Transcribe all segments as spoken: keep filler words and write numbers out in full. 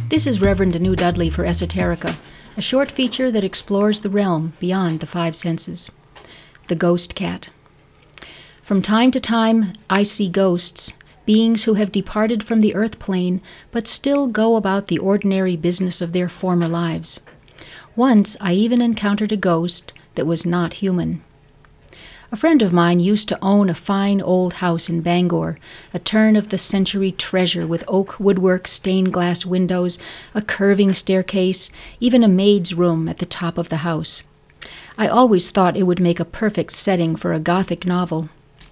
This is Reverend Anu Dudley for Esoterica, a short feature that explores the realm beyond the five senses. The Ghost Cat. From time to time, I see ghosts, beings who have departed from the earth plane, but still go about the ordinary business of their former lives. Once I even encountered a ghost that was not human. A friend of mine used to own a fine old house in Bangor, a turn-of-the-century treasure with oak woodwork, stained glass windows, a curving staircase, even a maid's room at the top of the house. I always thought it would make a perfect setting for a Gothic novel.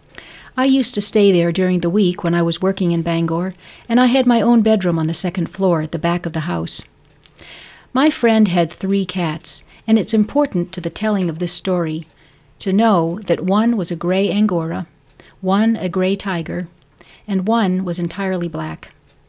I used to stay there during the week when I was working in Bangor, and I had my own bedroom on the second floor at the back of the house. My friend had three cats, and it's important to the telling of this story to know that one was a gray Angora, one a gray tiger, and one was entirely black.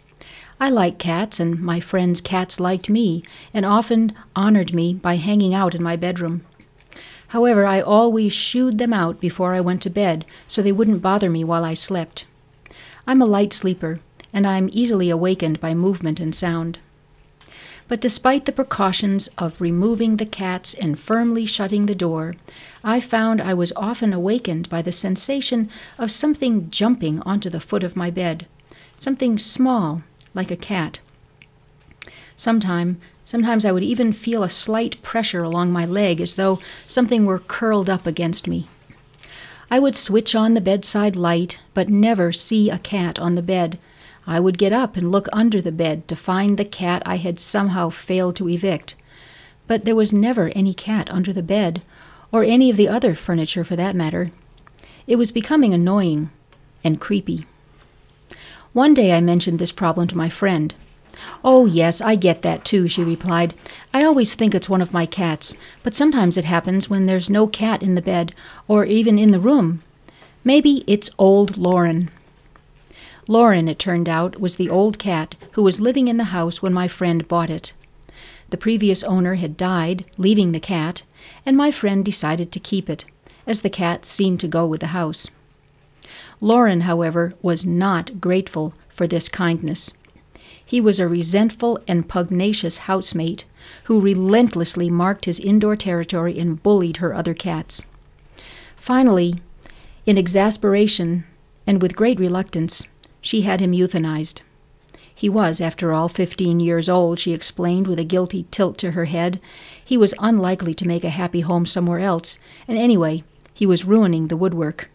I like cats, and my friend's cats liked me, and often honored me by hanging out in my bedroom. However, I always shooed them out before I went to bed, so they wouldn't bother me while I slept. I'm a light sleeper, and I'm easily awakened by movement and sound. But despite the precautions of removing the cats and firmly shutting the door, I found I was often awakened by the sensation of something jumping onto the foot of my bed, something small, like a cat. Sometime, sometimes I would even feel a slight pressure along my leg as though something were curled up against me. I would switch on the bedside light, but never see a cat on the bed. I would get up and look under the bed to find the cat I had somehow failed to evict. But there was never any cat under the bed, or any of the other furniture for that matter. It was becoming annoying and creepy. One day I mentioned this problem to my friend. "Oh, yes, I get that too," she replied. "I always think it's one of my cats, but sometimes it happens when there's no cat in the bed, or even in the room. Maybe it's old Lauren." Lauren, it turned out, was the old cat who was living in the house when my friend bought it. The previous owner had died, leaving the cat, and my friend decided to keep it, as the cat seemed to go with the house. Lauren, however, was not grateful for this kindness. He was a resentful and pugnacious housemate who relentlessly marked his indoor territory and bullied her other cats. Finally, in exasperation and with great reluctance, she had him euthanized. He was, after all, fifteen years old, she explained with a guilty tilt to her head. He was unlikely to make a happy home somewhere else, and anyway, he was ruining the woodwork.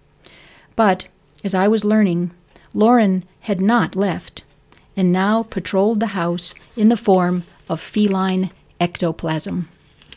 But, as I was learning, Lauren had not left, and now patrolled the house in the form of feline ectoplasm.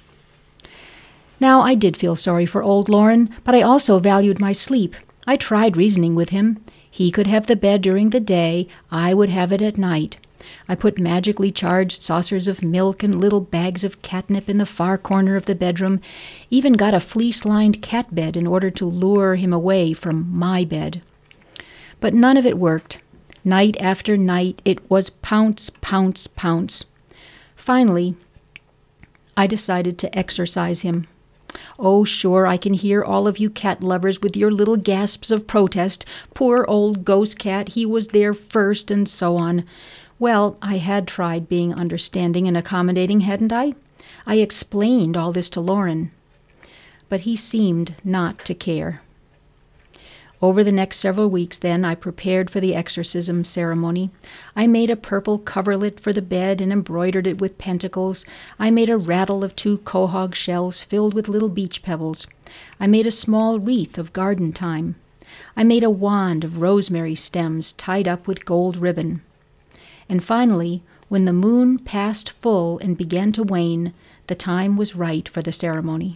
Now, I did feel sorry for old Lauren, but I also valued my sleep. I tried reasoning with him. He could have the bed during the day, I would have it at night. I put magically charged saucers of milk and little bags of catnip in the far corner of the bedroom, even got a fleece-lined cat bed in order to lure him away from my bed. But none of it worked. Night after night it was pounce, pounce, pounce. Finally, I decided to exorcise him. Oh, sure, I can hear all of you cat lovers with your little gasps of protest. Poor old ghost cat, he was there first, and so on. Well, I had tried being understanding and accommodating, hadn't I? I explained all this to Lauren. But he seemed not to care. Over the next several weeks, then, I prepared for the exorcism ceremony. I made a purple coverlet for the bed and embroidered it with pentacles. I made a rattle of two quahog shells filled with little beach pebbles. I made a small wreath of garden thyme. I made a wand of rosemary stems tied up with gold ribbon. And finally, when the moon passed full and began to wane, the time was right for the ceremony.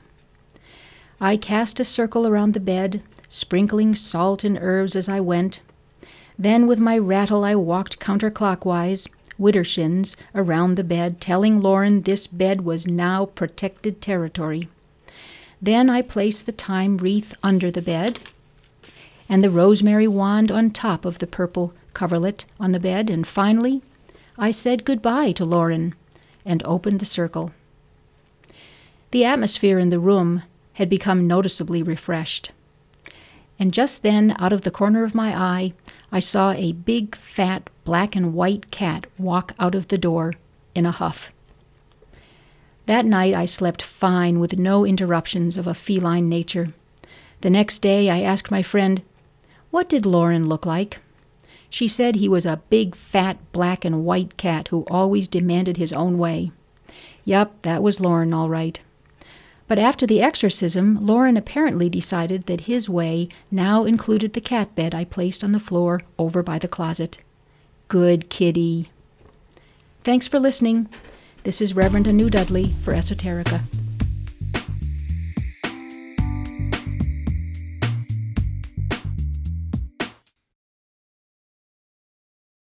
I cast a circle around the bed, sprinkling salt and herbs as I went. Then with my rattle I walked counterclockwise, widdershins, around the bed, telling Lauren this bed was now protected territory. Then I placed the thyme wreath under the bed, and the rosemary wand on top of the purple coverlet on the bed, and finally I said goodbye to Lauren and opened the circle. The atmosphere in the room had become noticeably refreshed. And just then, out of the corner of my eye, I saw a big, fat, black and white cat walk out of the door in a huff. That night I slept fine with no interruptions of a feline nature. The next day I asked my friend, "What did Loren look like?" She said he was a big, fat, black and white cat who always demanded his own way. Yup, that was Loren all right. But after the exorcism, Loren apparently decided that his way now included the cat bed I placed on the floor over by the closet. Good kitty. Thanks for listening. This is Reverend Anu Dudley for Esoterica.